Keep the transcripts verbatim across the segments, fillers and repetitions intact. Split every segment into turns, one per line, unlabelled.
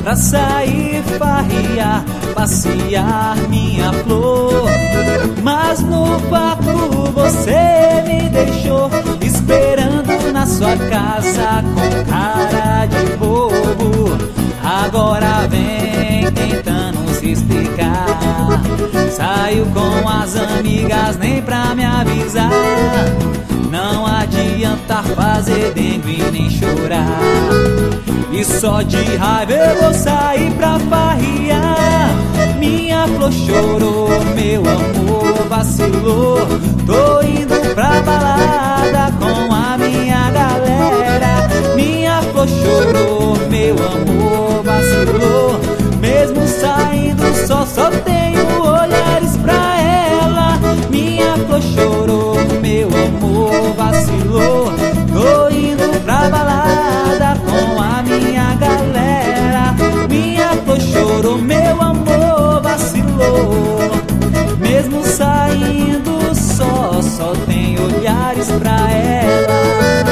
pra sair, farrear, passear minha flor. Mas no barco você me deixou, esperando na sua casa com cara de bobo. Agora vem tentando se explicar, saiu com as amigas nem pra me avisar. Não adianta fazer dengue e nem chorar, e só de raiva eu vou sair pra farrear. Minha flor chorou, meu amor vacilou. Tô indo pra balada com a minha galera. Minha flor chorou, meu amor vacilou. Mesmo saindo só, só tenho olhares pra ela. Minha flor chorou, meu amor vacilou. Tô indo pra balada com a minha galera. Minha flor chorou, meu amor vacilou. Mesmo saindo só, só tem olhares pra ela.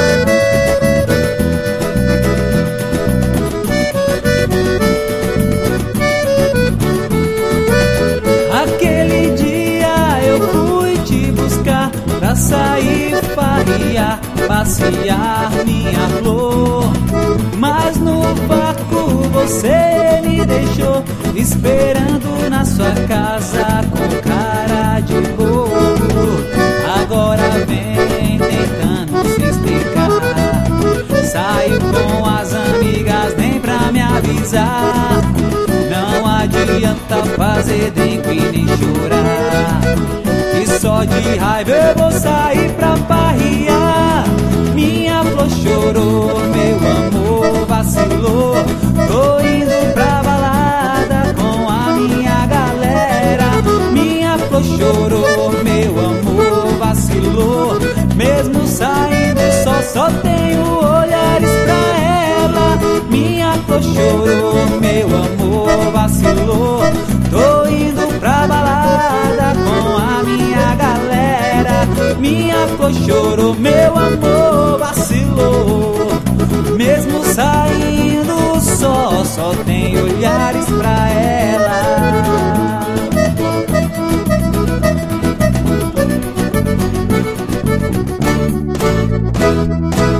Aquele dia eu fui te buscar pra sair, farrear, passear minha flor. Mas no barco você me deixou, esperando na sua casa com cara de bobo. Agora vem tentando se explicar, saiu com as amigas nem pra me avisar. Não adianta fazer dengue e nem chorar, e só de raiva eu vou sair pra farrear. Minha flor chorou, meu amor vacilou. Tô indo pra balada com a minha galera. Minha flor chorou, meu amor vacilou. Mesmo saindo só, só tenho olhares pra ela. Minha flor chorou, meu amor vacilou. Tô indo pra balada com a minha galera. Minha flor chorou, meu amor vacilou. Mesmo saindo só, só tem olhares pra ela.